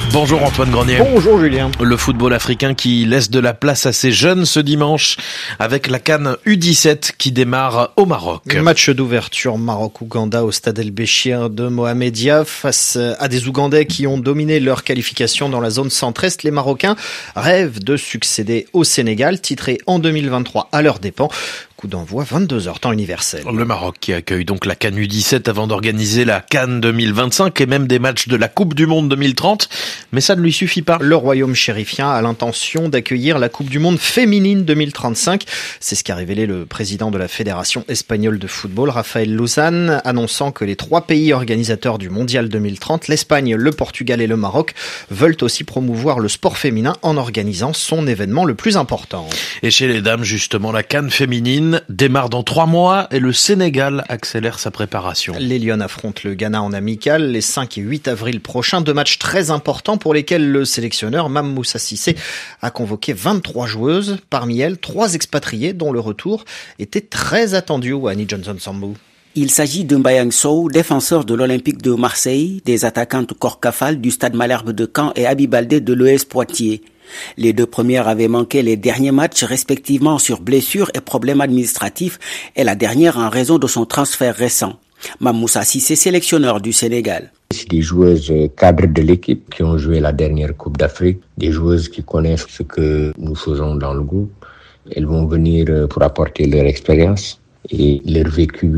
Bonjour Antoine Grenier. Bonjour Julien. Le football africain qui laisse de la place à ses jeunes ce dimanche avec la CAN U17 qui démarre au Maroc. Match d'ouverture Maroc-Ouganda au stade El Béchir de Mohamedia face à des Ougandais qui ont dominé leur qualification dans la zone centre-est. Les Marocains rêvent de succéder au Sénégal, titré en 2023 à leurs dépens. Coup d'envoi 22h, temps universel. Le Maroc qui accueille donc la CAN U17 avant d'organiser la CAN 2025 et même des matchs de la Coupe du Monde 2030. Mais ça ne lui suffit pas. Le royaume chérifien a l'intention d'accueillir la Coupe du Monde féminine 2035. C'est ce qu'a révélé le président de la Fédération espagnole de football, Rafael Luzán, annonçant que les 3 pays organisateurs du Mondial 2030, l'Espagne, le Portugal et le Maroc, veulent aussi promouvoir le sport féminin en organisant son événement le plus important. Et chez les dames, justement, la CAN féminine démarre dans 3 mois et le Sénégal accélère sa préparation. Les Lions affrontent le Ghana en amical les 5 et 8 avril prochains. 2 matchs très importants pour lesquels le sélectionneur Mame Moussa Cissé a convoqué 23 joueuses. Parmi elles, 3 expatriés dont le retour était très attendu. Wani Johnson Sambou. Il s'agit de Mbayang Sow, défenseur de l'Olympique de Marseille, des attaquantes Korkafal du Stade Malherbe de Caen et Abi Baldé de l'ES Poitiers. Les 2 premières avaient manqué les derniers matchs respectivement sur blessures et problèmes administratifs et la dernière en raison de son transfert récent. Mame Moussa Cissé, sélectionneur du Sénégal. C'est des joueuses cadres de l'équipe qui ont joué la dernière Coupe d'Afrique, des joueuses qui connaissent ce que nous faisons dans le groupe. Elles vont venir pour apporter leur expérience et leur vécu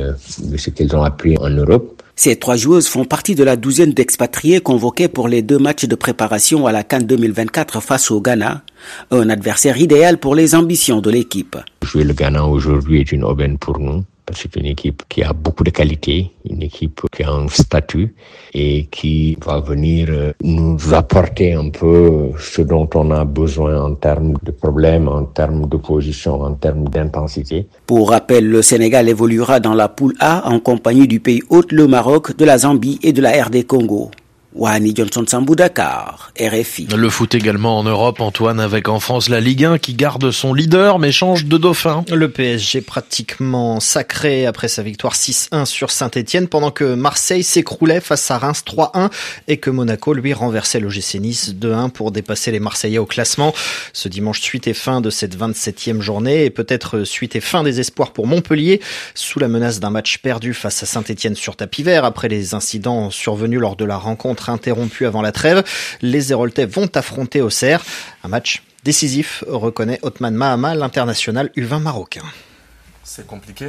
de ce qu'elles ont appris en Europe. Ces 3 joueuses font partie de la douzaine d'expatriés convoqués pour les 2 matchs de préparation à la CAN 2024 face au Ghana, un adversaire idéal pour les ambitions de l'équipe. Jouer le Ghana aujourd'hui est une aubaine pour nous. C'est une équipe qui a beaucoup de qualité, une équipe qui a un statut et qui va venir nous apporter un peu ce dont on a besoin en termes de problèmes, en termes d'opposition, en termes d'intensité. Pour rappel, le Sénégal évoluera dans la poule A en compagnie du pays hôte, le Maroc, de la Zambie et de la RD Congo. Wani Johnson Sambou, Dakar, RFI. Le foot également en Europe, Antoine, avec en France la Ligue 1 qui garde son leader mais change de dauphin. Le PSG pratiquement sacré après sa victoire 6-1 sur Saint-Etienne pendant que Marseille s'écroulait face à Reims 3-1 et que Monaco lui renversait l'OGC Nice 2-1 pour dépasser les Marseillais au classement. Ce dimanche, suite et fin de cette 27e journée et peut-être suite et fin des espoirs pour Montpellier sous la menace d'un match perdu face à Saint-Etienne sur tapis vert après les incidents survenus lors de la rencontre interrompu avant la trêve. Les Héroltais vont affronter Auxerre. Un match décisif, reconnaît Othman Mahama, l'international U20 marocain. C'est compliqué,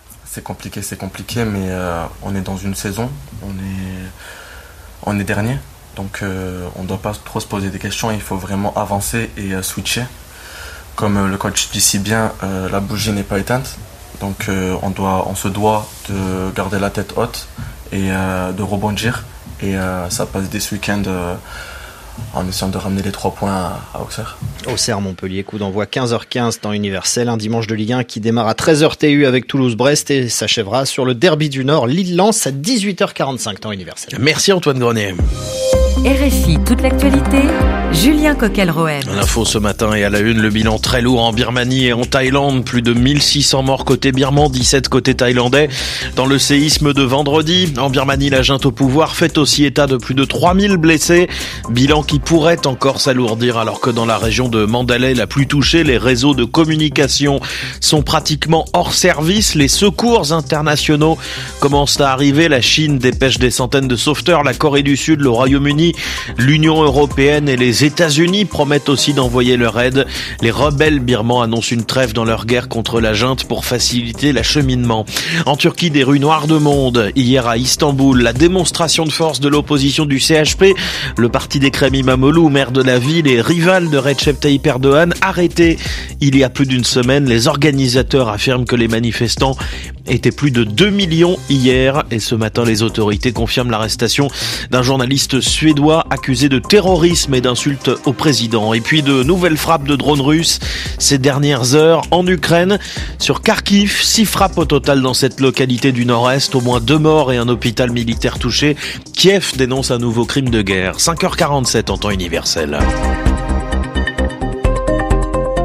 mais on est dans une saison, on est dernier, donc on ne doit pas trop se poser des questions, il faut vraiment avancer et switcher. Comme le coach dit si bien, la bougie n'est pas éteinte, donc on se doit de garder la tête haute et de rebondir. Et ça passe dès ce week-end en essayant de ramener les 3 points à Auxerre. Auxerre-Montpellier, coup d'envoi 15h15 temps universel. Un dimanche de Ligue 1 qui démarre à 13h TU avec Toulouse-Brest et s'achèvera sur le derby du Nord, Lille-Lens à 18h45 temps universel. Merci Antoine Grenier. RFI, toute l'actualité, Julien Coquel-Rohem. L'info ce matin et à la une, le bilan très lourd en Birmanie et en Thaïlande. Plus de 1600 morts côté birman, 17 côté thaïlandais. Dans le séisme de vendredi, en Birmanie, la junte au pouvoir fait aussi état de plus de 3000 blessés. Bilan qui pourrait encore s'alourdir alors que dans la région de Mandalay, la plus touchée, les réseaux de communication sont pratiquement hors service. Les secours internationaux commencent à arriver. La Chine dépêche des centaines de sauveteurs. La Corée du Sud, le Royaume-Uni, l'Union européenne et les États-Unis promettent aussi d'envoyer leur aide. Les rebelles birmans annoncent une trêve dans leur guerre contre la junte pour faciliter l'acheminement. En Turquie, des rues noires de monde. Hier à Istanbul, la démonstration de force de l'opposition du CHP, le parti d'Ekrem İmamoğlu, maire de la ville et rival de Recep Tayyip Erdogan, arrêté il y a plus d'une semaine. Les organisateurs affirment que les manifestants étaient plus de 2 millions hier et ce matin, les autorités confirment l'arrestation d'un journaliste suédois accusé de terrorisme et d'insulte au président. Et puis de nouvelles frappes de drones russes ces dernières heures en Ukraine. Sur Kharkiv, 6 frappes au total dans cette localité du nord-est, au moins 2 morts et un hôpital militaire touché. Kiev dénonce un nouveau crime de guerre. 5h47 en temps universel.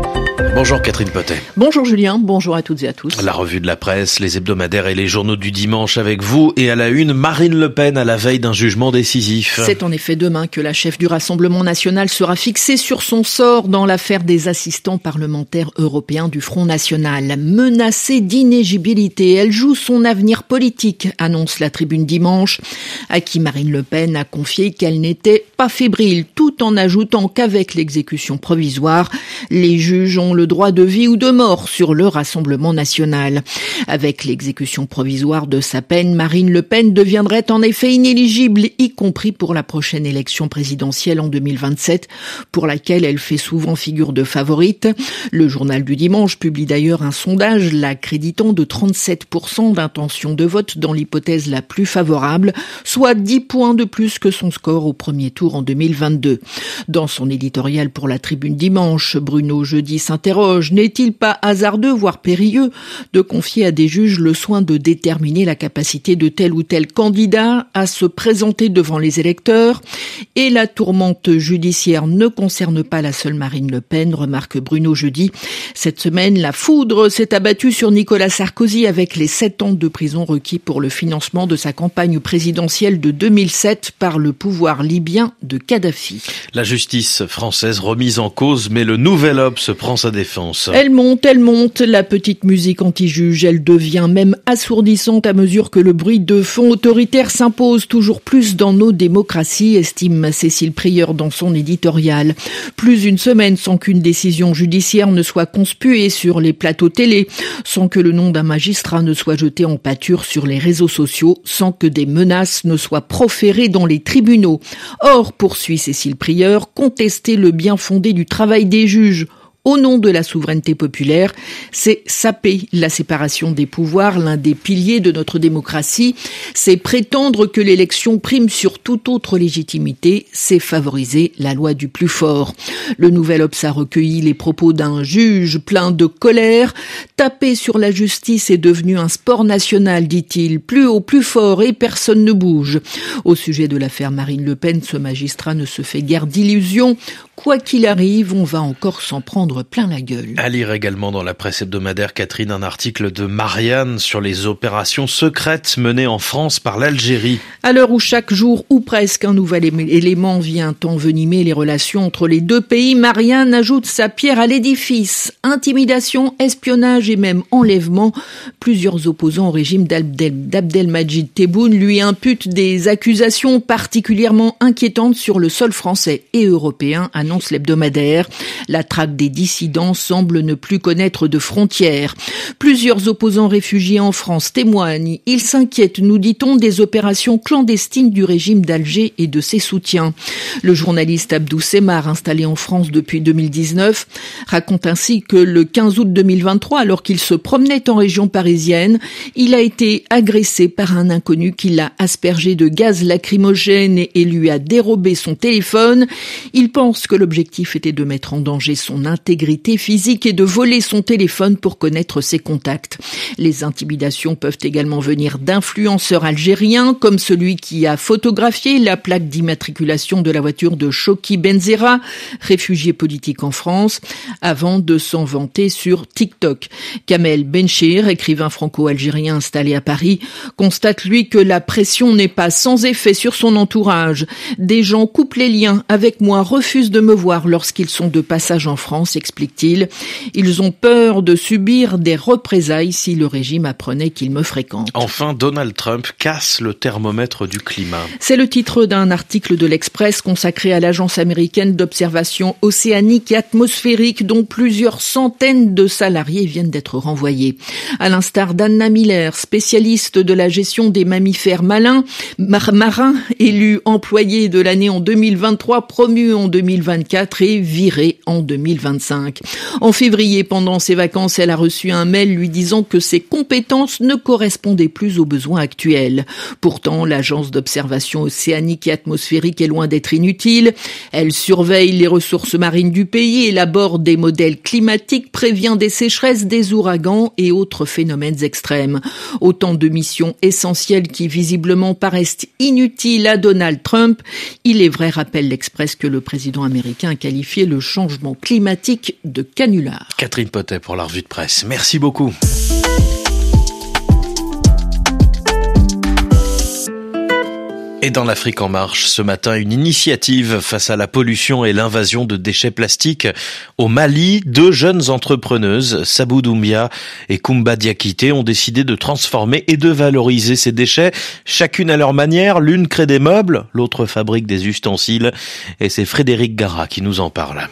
Bonjour Catherine Potet. Bonjour Julien, bonjour à toutes et à tous. La revue de la presse, les hebdomadaires et les journaux du dimanche avec vous et à la une, Marine Le Pen à la veille d'un jugement décisif. C'est en effet demain que la chef du Rassemblement national sera fixée sur son sort dans l'affaire des assistants parlementaires européens du Front national. Menacée d'inéligibilité, elle joue son avenir politique, annonce la Tribune dimanche, à qui Marine Le Pen a confié qu'elle n'était pas fébrile, tout en ajoutant qu'avec l'exécution provisoire, les juges ont le droit de vie ou de mort sur le Rassemblement national. Avec l'exécution provisoire de sa peine, Marine Le Pen deviendrait en effet inéligible, y compris pour la prochaine élection présidentielle en 2027, pour laquelle elle fait souvent figure de favorite. Le journal du dimanche publie d'ailleurs un sondage l'accréditant de 37% d'intention de vote dans l'hypothèse la plus favorable, soit 10 points de plus que son score au premier tour en 2022. Dans son éditorial pour la Tribune dimanche, Bruno Jeudi s'interroge, n'est-il pas hasardeux, voire périlleux, de confier à des juges le soin de déterminer la capacité de tel ou tel candidat à se présenter devant les électeurs? Et la tourmente judiciaire ne concerne pas la seule Marine Le Pen, remarque Bruno Jeudi. Cette semaine, la foudre s'est abattue sur Nicolas Sarkozy avec les 7 ans de prison requis pour le financement de sa campagne présidentielle de 2007 par le pouvoir libyen de Kadhafi. La justice française remise en cause, mais le Nouvel Obs prend sa défense. Elle monte, la petite musique anti-juge, elle devient même assourdissante à mesure que le bruit de fond autoritaire s'impose toujours plus dans nos démocraties, estime Cécile Prieur dans son éditorial. Plus une semaine sans qu'une décision judiciaire ne soit conspuée sur les plateaux télé, sans que le nom d'un magistrat ne soit jeté en pâture sur les réseaux sociaux, sans que des menaces ne soient proférées dans les tribunaux. Or, poursuit Cécile Prieur, contester le bien fondé du travail des juges au nom de la souveraineté populaire, c'est saper la séparation des pouvoirs, l'un des piliers de notre démocratie. C'est prétendre que l'élection prime sur toute autre légitimité, c'est favoriser la loi du plus fort. Le Nouvel Obs a recueilli les propos d'un juge plein de colère. Taper sur la justice est devenu un sport national, dit-il, plus haut, plus fort et personne ne bouge. Au sujet de l'affaire Marine Le Pen, ce magistrat ne se fait guère d'illusions. Quoi qu'il arrive, on va encore s'en prendre plein la gueule. À lire également dans la presse hebdomadaire, Catherine, un article de Marianne sur les opérations secrètes menées en France par l'Algérie. À l'heure où chaque jour, ou presque, un nouvel élément vient envenimer les relations entre les deux pays, Marianne ajoute sa pierre à l'édifice. Intimidation, espionnage et même enlèvement. Plusieurs opposants au régime d'Abdelmadjid Tebboune lui imputent des accusations particulièrement inquiétantes sur le sol français et européen, annonce l'hebdomadaire. La traque des dissidents semble ne plus connaître de frontières. Plusieurs opposants réfugiés en France témoignent. Ils s'inquiètent, nous dit-on, des opérations clandestines du régime d'Alger et de ses soutiens. Le journaliste Abdou Semmar, installé en France depuis 2019, raconte ainsi que le 15 août 2023, alors qu'il se promenait en région parisienne, il a été agressé par un inconnu qui l'a aspergé de gaz lacrymogène et lui a dérobé son téléphone. Il pense que l'objectif était de mettre en danger son intégrité physique et de voler son téléphone pour connaître ses contacts. Les intimidations peuvent également venir d'influenceurs algériens, comme celui qui a photographié la plaque d'immatriculation de la voiture de Choki Benzera, réfugié politique en France, avant de s'en vanter sur TikTok. Kamel Benchir, écrivain franco-algérien installé à Paris, constate lui que la pression n'est pas sans effet sur son entourage. Des gens coupent les liens avec moi, refusent de me voir lorsqu'ils sont de passage en France, explique-t-il. Ils ont peur de subir des représailles si le régime apprenait qu'ils me fréquentent. Enfin, Donald Trump casse le thermomètre du climat. C'est le titre d'un article de l'Express consacré à l'agence américaine d'observation océanique et atmosphérique dont plusieurs centaines de salariés viennent d'être renvoyés. À l'instar d'Anna Miller, spécialiste de la gestion des mammifères marins, élue employée de l'année en 2023, promue en 2024 et virée en 2025. En février, pendant ses vacances, elle a reçu un mail lui disant que ses compétences ne correspondaient plus aux besoins actuels. Pourtant, l'agence d'observation océanique et atmosphérique est loin d'être inutile. Elle surveille les ressources marines du pays, élabore des modèles climatiques, prévient des sécheresses, des ouragans et autres phénomènes extrêmes. Autant de missions essentielles qui visiblement paraissent inutiles à Donald Trump. Il est vrai, rappelle l'Express, que le président américain a qualifié le changement climatique fabrique de canulars. Catherine Potet pour la revue de presse. Merci beaucoup. Et dans l'Afrique en marche, ce matin, une initiative face à la pollution et l'invasion de déchets plastiques. Au Mali, 2 jeunes entrepreneuses, Sabou Doumbia et Koumba Diakité, ont décidé de transformer et de valoriser ces déchets, chacune à leur manière. L'une crée des meubles, l'autre fabrique des ustensiles. Et c'est Frédéric Gara qui nous en parle.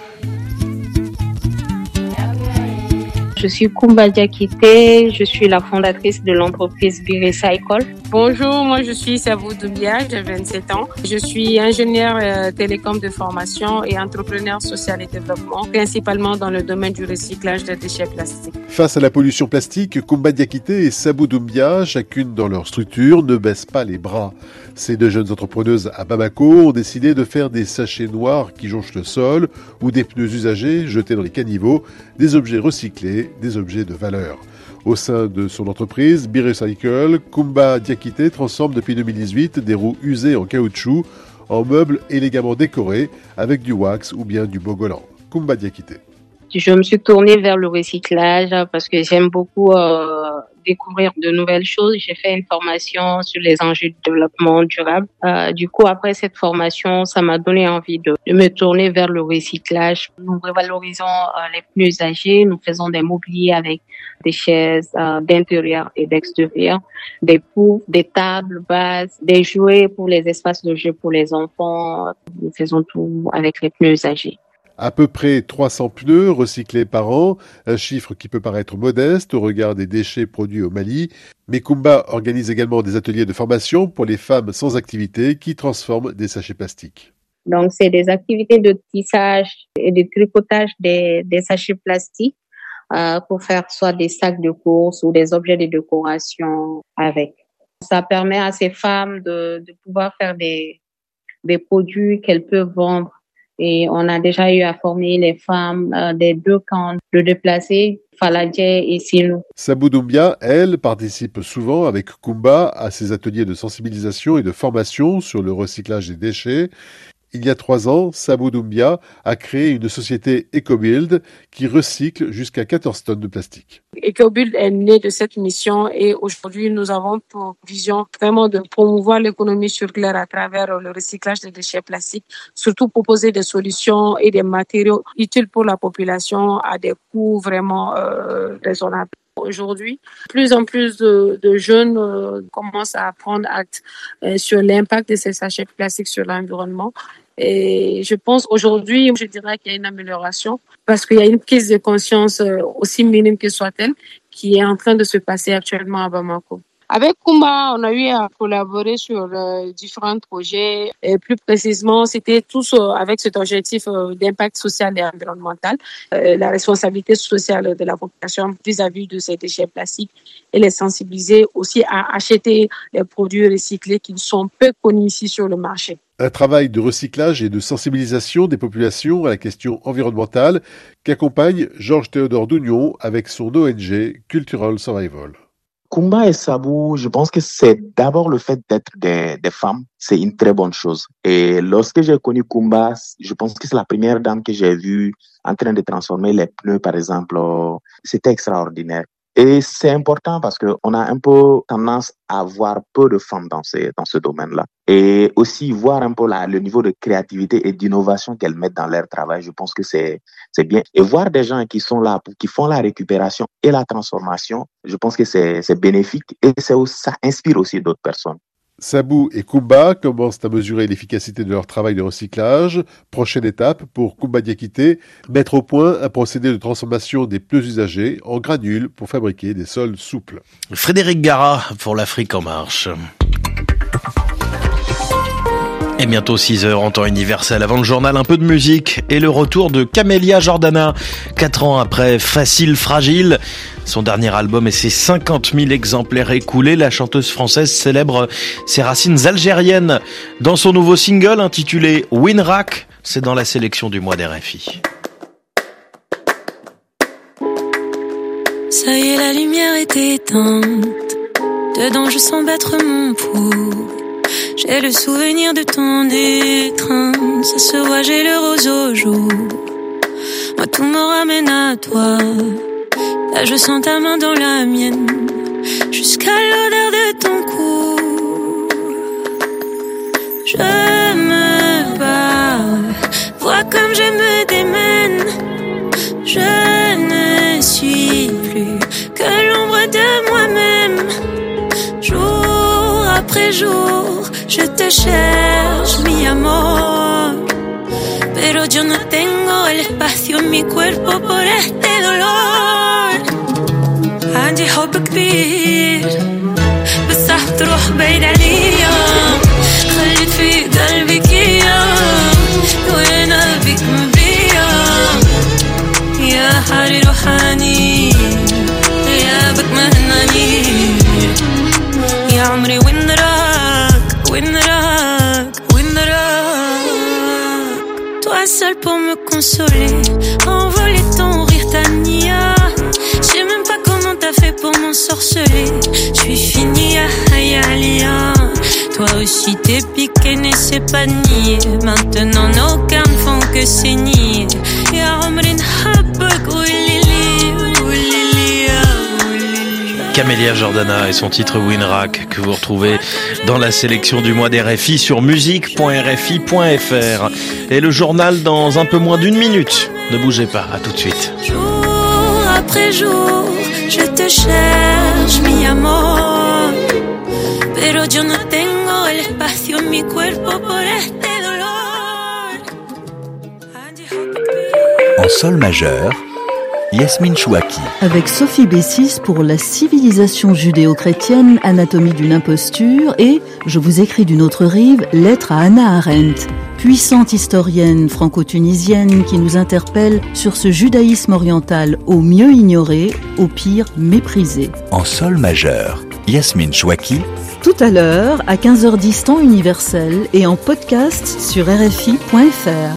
Je suis Koumba Diakité, je suis la fondatrice de l'entreprise B-Recycle. Bonjour, moi je suis Sabou Doumbia, j'ai 27 ans. Je suis ingénieure télécom de formation et entrepreneur social et développement, principalement dans le domaine du recyclage des déchets plastiques. Face à la pollution plastique, Koumba Diakité et Sabou Doumbia, chacune dans leur structure, ne baissent pas les bras. Ces 2 jeunes entrepreneuses à Bamako ont décidé de faire des sachets noirs qui jonchent le sol ou des pneus usagés jetés dans les caniveaux, des objets recyclés, des objets de valeur. Au sein de son entreprise, B-Recycle, Koumba Diakité transforme depuis 2018 des roues usées en caoutchouc en meubles élégamment décorés avec du wax ou bien du bogolan. Koumba Diakité. Je me suis tournée vers le recyclage parce que j'aime beaucoup découvrir de nouvelles choses. J'ai fait une formation sur les enjeux de développement durable. Du coup, après cette formation, ça m'a donné envie de me tourner vers le recyclage. Nous revalorisons les pneus usagés. Nous faisons des mobiliers avec des chaises d'intérieur et d'extérieur, des poufs, des tables basses, des jouets pour les espaces de jeu pour les enfants. Nous faisons tout avec les pneus usagés. À peu près 300 pneus recyclés par an, un chiffre qui peut paraître modeste au regard des déchets produits au Mali. Mais Koumba organise également des ateliers de formation pour les femmes sans activité qui transforment des sachets plastiques. Donc, c'est des activités de tissage et de tricotage des sachets plastiques pour faire soit des sacs de course ou des objets de décoration avec. Ça permet à ces femmes de pouvoir faire des produits qu'elles peuvent vendre. Et on a déjà eu à former les femmes des 2 camps de déplacés, Faladje et Silou. Sabou Doumbia, elle, participe souvent avec Koumba à ces ateliers de sensibilisation et de formation sur le recyclage des déchets. Il y a 3 ans, Sabou Doumbia a créé une société EcoBuild qui recycle jusqu'à 14 tonnes de plastique. EcoBuild est né de cette mission et aujourd'hui nous avons pour vision vraiment de promouvoir l'économie circulaire à travers le recyclage des déchets plastiques, surtout proposer des solutions et des matériaux utiles pour la population à des coûts vraiment raisonnables. Aujourd'hui, plus en plus de jeunes commencent à prendre acte sur l'impact de ces sachets plastiques sur l'environnement. Et je pense aujourd'hui, je dirais qu'il y a une amélioration parce qu'il y a une prise de conscience aussi minime que soit-elle qui est en train de se passer actuellement à Bamako. Avec Koumba, on a eu à collaborer sur différents projets. Et plus précisément, c'était tous avec cet objectif d'impact social et environnemental, la responsabilité sociale de la population vis-à-vis de ces déchets plastiques et les sensibiliser aussi à acheter les produits recyclés qui sont peu connus ici sur le marché. Un travail de recyclage et de sensibilisation des populations à la question environnementale qu'accompagne Georges Théodore Dougnon avec son ONG Cultural Survival. Koumba et Sabou, je pense que c'est d'abord le fait d'être des femmes, c'est une très bonne chose. Et lorsque j'ai connu Koumba, je pense que c'est la première dame que j'ai vue en train de transformer les pneus, par exemple. C'était extraordinaire. Et c'est important parce que on a un peu tendance à voir peu de femmes dans ce domaine-là. Et aussi voir un peu le niveau de créativité et d'innovation qu'elles mettent dans leur travail. Je pense que c'est bien. Et voir des gens qui sont là, qui font la récupération et la transformation, je pense que c'est bénéfique et ça inspire aussi d'autres personnes. Sabou et Koumba commencent à mesurer l'efficacité de leur travail de recyclage. Prochaine étape pour Koumba Diakité, mettre au point un procédé de transformation des pneus usagés en granules pour fabriquer des sols souples. Frédéric Gara pour l'Afrique en marche. Et bientôt 6h en temps universel. Avant le journal, un peu de musique et le retour de Camélia Jordana. 4 ans après Facile Fragile, son dernier album et ses 50 000 exemplaires écoulés, la chanteuse française célèbre ses racines algériennes. Dans son nouveau single intitulé Winrack, c'est dans la sélection du mois d'RFI. Ça y est, la lumière est éteinte. Dedans, je sens battre mon pouls. J'ai le souvenir de ton étreinte. Ça se voit, j'ai le rose au jour. Moi tout me ramène à toi. Là je sens ta main dans la mienne, jusqu'à l'odeur de ton cou. Je me bats, vois comme je me démène. Je ne suis plus que l'ombre de moi-même. Jour après jour, je te cherche, mi amor. Pero yo no tengo el espacio en mi cuerpo por este dolor. عندي حب كبير بس رح تروح بعيد عليا. خليت في قلبك ايام وين قلبك مبيا. يا حالي روحاني يا بك مهناني. يا عمري وين راك وين راك وين راك. Toi seul pour me consoler, envoler ton rire Tania. Je sais même pas comment t'as fait pour m'ensorceler. Je suis finie à Hayalia. Toi aussi t'es piqué, n'essaie pas de nier. Maintenant nos cœurs ne font que saigner. Ya Omri nhabbak oulili oulili. Camélia Jordana et son titre Winrack que vous retrouvez dans la sélection du mois d'RFI sur musique.rfi.fr. Et le journal dans un peu moins d'une minute. Ne bougez pas, à tout de suite. Jour après jour, je te cherche, mi amor. Pero yo no tengo el espacio en mi cuerpo por este dolor. En sol majeur, Yasmine Chouaki. Avec Sophie Bessis pour La civilisation judéo-chrétienne, anatomie d'une imposture, et Je vous écris d'une autre rive, lettre à Hannah Arendt, puissante historienne franco-tunisienne qui nous interpelle sur ce judaïsme oriental au mieux ignoré, au pire méprisé. En sol majeur, Yasmine Chouaki. Tout à l'heure, à 15h10 temps universel et en podcast sur RFI.fr.